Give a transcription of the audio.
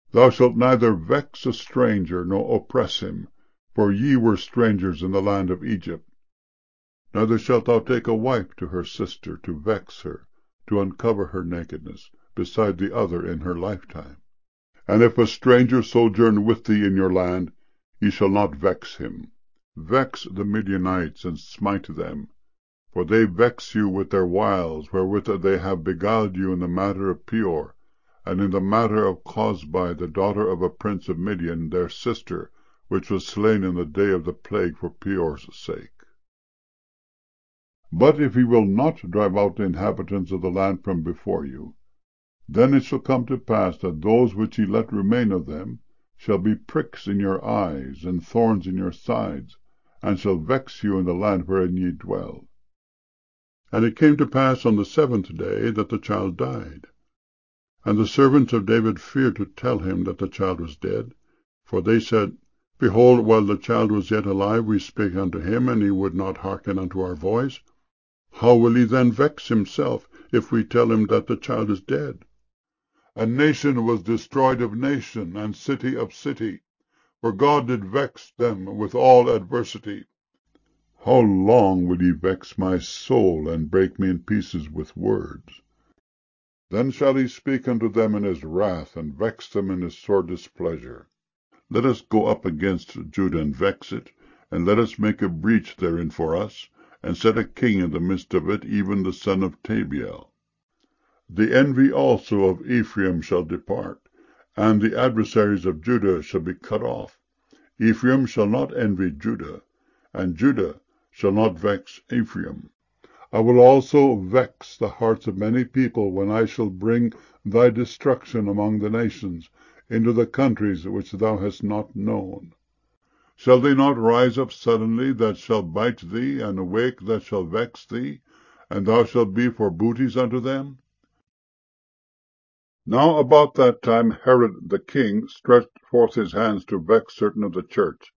Thou shalt neither vex a stranger, nor oppress him, for ye were strangers in the land of Egypt. Neither shalt thou take a wife to her sister, to vex her, to uncover her nakedness, beside the other in her lifetime. And if a stranger sojourn with thee in your land, ye shall not vex him. Vex the Midianites, and smite them, for they vex you with their wiles, wherewith they have beguiled you in the matter of Peor, and in the matter of Cozbi, the daughter of a prince of Midian, their sister, which was slain in the day of the plague for Peor's sake. But if ye will not drive out the inhabitants of the land from before you, then it shall come to pass that those which ye let remain of them shall be pricks in your eyes, and thorns in your sides, and shall vex you in the land wherein ye dwell. And it came to pass on the 7th day that the child died. And the servants of David feared to tell him that the child was dead, for they said, Behold, while the child was yet alive, we spake unto him, and he would not hearken unto our voice. How will he then vex himself, if we tell him that the child is dead? And nation was destroyed of nation, and city of city, for God did vex them with all adversity. How long will ye vex my soul, and break me in pieces with words? Then shall he speak unto them in his wrath, and vex them in his sore displeasure. Let us go up against Judah, and vex it, and let us make a breach therein for us, and set a king in the midst of it, even the son of Tabiel. The envy also of Ephraim shall depart, and the adversaries of Judah shall be cut off. Ephraim shall not envy Judah, and Judah shall not vex Ephraim. I will also vex the hearts of many people, when I shall bring thy destruction among the nations, into the countries which thou hast not known. Shall they not rise up suddenly that shall bite thee, and awake that shall vex thee, and thou shalt be for booties unto them? Now about that time Herod the king stretched forth his hands to vex certain of the church,